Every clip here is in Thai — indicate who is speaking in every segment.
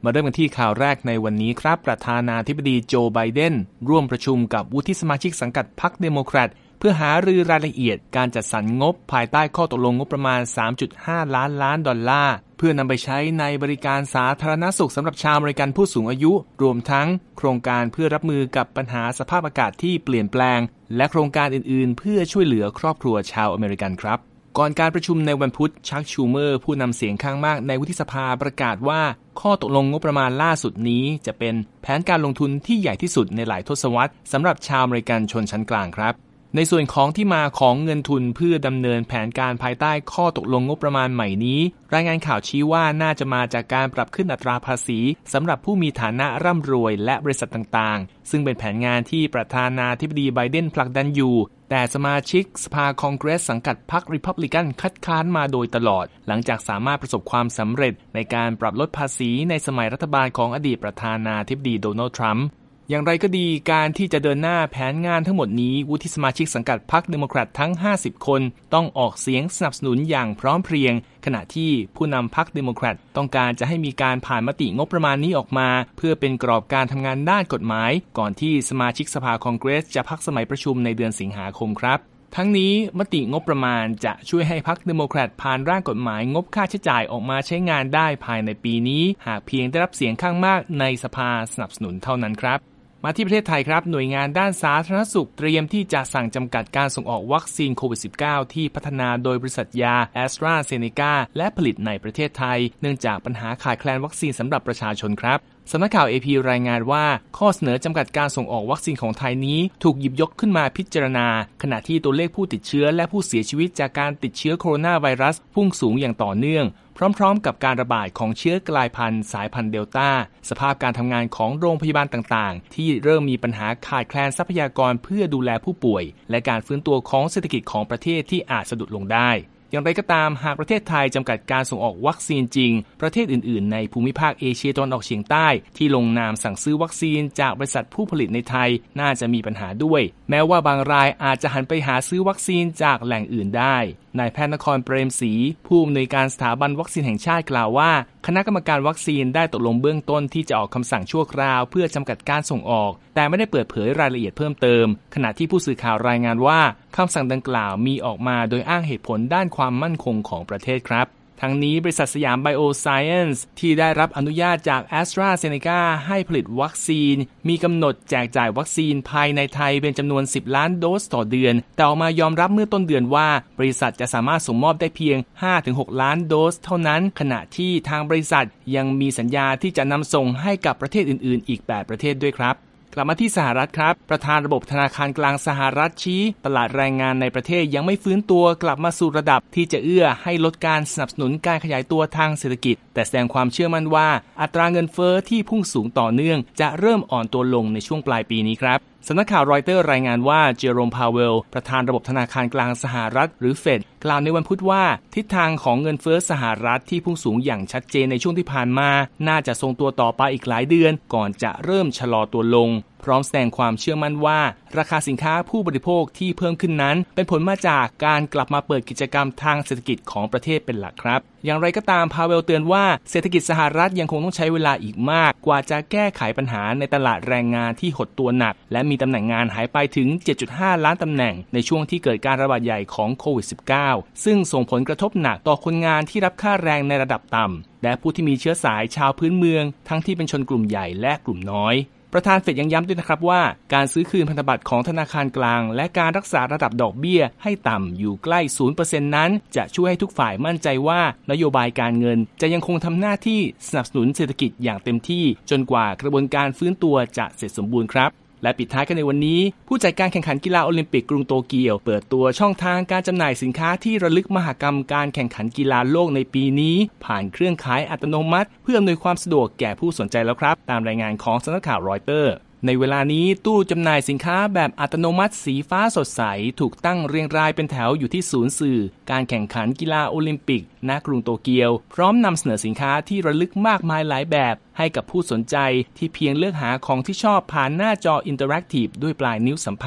Speaker 1: มาเริ่มกันที่ข่าวแรกในวันนี้ครับประธานาธิบดีโจไบเดนร่วมประชุมกับวุฒิสมาชิกสังกัดพรรคเดโมแครตเพื่อหารือรายละเอียดการจัดสรรงบภายใต้ข้อตกลงงบประมาณ 3.5 ล้านล้านดอลลาร์เพื่อนำไปใช้ในบริการสาธารณสุขสำหรับชาวอเมริกันผู้สูงอายุรวมทั้งโครงการเพื่อรับมือกับปัญหาสภาพอากาศที่เปลี่ยนแปลงและโครงการอื่นๆเพื่อช่วยเหลือครอบครัวชาวอเมริกันครับก่อนการประชุมในวันพุธชักชูเมอร์ผู้นำเสียงข้างมากในวุฒิสภาประกาศว่าข้อตกลงงบประมาณล่าสุดนี้จะเป็นแผนการลงทุนที่ใหญ่ที่สุดในหลายทศวรรษสำหรับชาวอเมริกันชนชั้นกลางครับในส่วนของที่มาของเงินทุนเพื่อดำเนินแผนการภายใต้ข้อตกลงงบประมาณใหม่นี้รายงานข่าวชี้ว่าน่าจะมาจากการปรับขึ้นอัตราภาษีสำหรับผู้มีฐานะร่ำรวยและบริษัทต่างๆซึ่งเป็นแผนงานที่ประธานาธิบดีไบเดนผลักดันอยู่แต่สมาชิกสภาคองเกรสสังกัดพรรครีพับลิกันคัดค้านมาโดยตลอดหลังจากสามารถประสบความสำเร็จในการปรับลดภาษีในสมัยรัฐบาลของอดีตประธานาธิบดีโดนัลด์ทรัมป์อย่างไรก็ดีการที่จะเดินหน้าแผนงานทั้งหมดนี้วุฒิสมาชิกสังกัดพรรคเดโมแครตทั้ง50คนต้องออกเสียงสนับสนุนอย่างพร้อมเพรียงขณะที่ผู้นำพรรคเดโมแครตต้องการจะให้มีการผ่านมติงบประมาณนี้ออกมาเพื่อเป็นกรอบการทำงานด้านกฎหมายก่อนที่สมาชิกสภาคองเกรสจะพักสมัยประชุมในเดือนสิงหาคมครับทั้งนี้มติงบประมาณจะช่วยให้พรรคเดโมแครตผ่านร่างกฎหมายงบค่าใช้จ่ายออกมาใช้งานได้ภายในปีนี้หากเพียงได้รับเสียงข้างมากในสภาสนับสนุนเท่านั้นครับมาที่ประเทศไทยครับหน่วยงานด้านสาธารณสุขเตรียมที่จะสั่งจำกัดการส่งออกวัคซีนโควิด -19 ที่พัฒนาโดยบริษัทยา AstraZeneca และผลิตในประเทศไทยเนื่องจากปัญหาขาดแคลนวัคซีนสำหรับประชาชนครับสำนักข่าว AP รายงานว่าข้อเสนอจำกัดการส่งออกวัคซีนของไทยนี้ถูกหยิบยกขึ้นมาพิจารณาขณะที่ตัวเลขผู้ติดเชื้อและผู้เสียชีวิตจากการติดเชื้อโคโรนาไวรัสพุ่งสูงอย่างต่อเนื่องพร้อมๆกับการระบาดของเชื้อกลายพันธุ์สายพันธุ์เดลต้าสภาพการทำงานของโรงพยาบาลต่างๆที่เริ่มมีปัญหาขาดแคลนทรัพยากรเพื่อดูแลผู้ป่วยและการฟื้นตัวของเศรษฐกิจของประเทศที่อาจสะดุดลงได้อย่างไรก็ตามหากประเทศไทยจำกัดการส่งออกวัคซีนจริงประเทศอื่นๆในภูมิภาคเอเชียตะวันออกเฉียงใต้ที่ลงนามสั่งซื้อวัคซีนจากบริษัทผู้ผลิตในไทยน่าจะมีปัญหาด้วยแม้ว่าบางรายอาจจะหันไปหาซื้อวัคซีนจากแหล่งอื่นได้นายแพทย์นครเปรมศรีผู้อำนวยการสถาบันวัคซีนแห่งชาติกล่าวว่าคณะกรรมการวัคซีนได้ตกลงเบื้องต้นที่จะออกคำสั่งชั่วคราวเพื่อจำกัดการส่งออกแต่ไม่ได้เปิดเผยรายละเอียดเพิ่มเติมขณะที่ผู้สื่อข่าวรายงานว่าคำสั่งดังกล่าวมีออกมาโดยอ้างเหตุผลด้านความมั่นคงของประเทศครับทั้งนี้บริษัทสยามไบโอไซเอนซ์ที่ได้รับอนุญาตจาก AstraZeneca ให้ผลิตวัคซีนมีกำหนดแจกจ่ายวัคซีนภายในไทยเป็นจำนวน10ล้านโดสต่อเดือนแต่ออกมายอมรับเมื่อต้นเดือนว่าบริษัทจะสามารถส่งมอบได้เพียง 5-6 ล้านโดสเท่านั้นขณะที่ทางบริษัทยังมีสัญญาที่จะนำส่งให้กับประเทศอื่นๆอีก8ประเทศด้วยครับกลับมาที่สหรัฐครับประธานระบบธนาคารกลางสหรัฐชี้ตลาดแรงงานในประเทศยังไม่ฟื้นตัวกลับมาสู่ระดับที่จะเอื้อให้ลดการสนับสนุนการขยายตัวทางเศรษฐกิจแต่แสดงความเชื่อมั่นว่าอัตราเงินเฟ้อที่พุ่งสูงต่อเนื่องจะเริ่มอ่อนตัวลงในช่วงปลายปีนี้ครับสำนักข่าวรอยเตอร์รายงานว่าเจอโรมพาวเวลประธานระบบธนาคารกลางสหรัฐหรือเฟดกล่าวในวันพุธว่าทิศทางของเงินเฟ้อสหรัฐที่พุ่งสูงอย่างชัดเจนในช่วงที่ผ่านมาน่าจะทรงตัวต่อไปอีกหลายเดือนก่อนจะเริ่มชะลอตัวลงพร้อมแสดงความเชื่อมั่นว่าราคาสินค้าผู้บริโภคที่เพิ่มขึ้นนั้นเป็นผลมาจากการกลับมาเปิดกิจกรรมทางเศรษฐกิจของประเทศเป็นหลักครับอย่างไรก็ตามพาเวลเตือนว่าเศรษฐกิจสหรัฐยังคงต้องใช้เวลาอีกมากกว่าจะแก้ไขปัญหาในตลาดแรงงานที่หดตัวหนักและมีตำแหน่งงานหายไปถึง 7.5 ล้านตำแหน่งในช่วงที่เกิดการระบาดใหญ่ของโควิด -19 ซึ่งส่งผลกระทบหนักต่อคนงานที่รับค่าแรงในระดับต่ำและผู้ที่มีเชื้อสายชาวพื้นเมืองทั้งที่เป็นชนกลุ่มใหญ่และกลุ่มน้อยประธานเฟดยังย้ำด้วยนะครับว่าการซื้อคืนพันธบัตรของธนาคารกลางและการรักษาระดับดอกเบี้ยให้ต่ำอยู่ใกล้ 0% นั้นจะช่วยให้ทุกฝ่ายมั่นใจว่านโยบายการเงินจะยังคงทำหน้าที่สนับสนุนเศรษฐกิจอย่างเต็มที่จนกว่ากระบวนการฟื้นตัวจะเสร็จสมบูรณ์ครับและปิดท้ายกันในวันนี้ผู้จัดการแข่งขันกีฬาโอลิมปิกกรุงโตเกียวเปิดตัวช่องทางการจำหน่ายสินค้าที่ระลึกมหกรรมการแข่งขันกีฬาโลกในปีนี้ผ่านเครื่องขายอัตโนมัติเพื่ออำนวยความสะดวกแก่ผู้สนใจแล้วครับตามรายงานของสำนักข่าวรอยเตอร์ในเวลานี้ตู้จำหน่ายสินค้าแบบอัตโนมัติสีฟ้าสดใสถูกตั้งเรียงรายเป็นแถวอยู่ที่ศูนย์สื่อการแข่งขันกีฬาโอลิมปิกณกรุงโตเกียวพร้อมนำเสนอสินค้าที่ระลึกมากมายหลายแบบให้กับผู้สนใจที่เพียงเลือกหาของที่ชอบผ่านหน้าจออินเตอร์แอคทีฟด้วยปลายนิ้วสัมผัส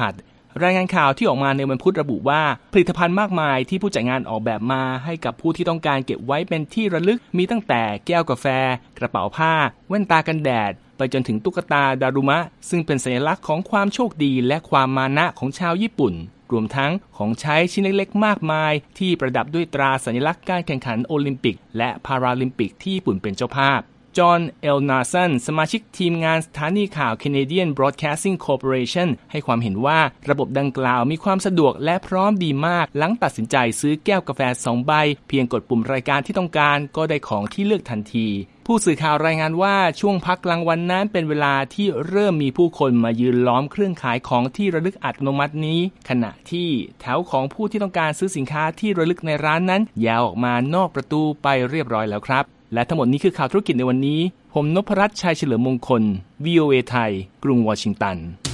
Speaker 1: รายงานข่าวที่ออกมาในวันพุธระบุว่าผลิตภัณฑ์มากมายที่ผู้จัดงานออกแบบมาให้กับผู้ที่ต้องการเก็บไว้เป็นที่ระลึกมีตั้งแต่แก้วกาแฟกระเป๋าผ้าแว่นตากันแดดไปจนถึงตุ๊กตาดารุมะซึ่งเป็นสัญลักษณ์ของความโชคดีและความมานะของชาวญี่ปุ่นรวมทั้งของใช้ชิ้นเล็กๆมากมายที่ประดับด้วยตราสัญลักษณ์การแข่งขันโอลิมปิกและพาราลิมปิกที่ญี่ปุ่นเป็นเจ้าภาพจอห์น เอลนาสันสมาชิกทีมงานสถานีข่าว Canadian Broadcasting Corporation ให้ความเห็นว่าระบบดังกล่าวมีความสะดวกและพร้อมดีมากหลังตัดสินใจซื้อแก้วกาแฟ2ใบเพียงกดปุ่มรายการที่ต้องการก็ได้ของที่เลือกทันทีผู้สื่อข่าวรายงานว่าช่วงพักกลางวันนั้นเป็นเวลาที่เริ่มมีผู้คนมายืนล้อมเครื่องขายของที่ระลึกอัตโนมัตินี้ขณะที่แถวของผู้ที่ต้องการซื้อสินค้าที่ระลึกในร้านนั้นยาวออกมานอกประตูไปเรียบร้อยแล้วครับและทั้งหมดนี้คือข่าวธุรกิจในวันนี้ผมนพรัตน์ชัยเฉลิมมงคล VOA ไทยกรุงวอชิงตัน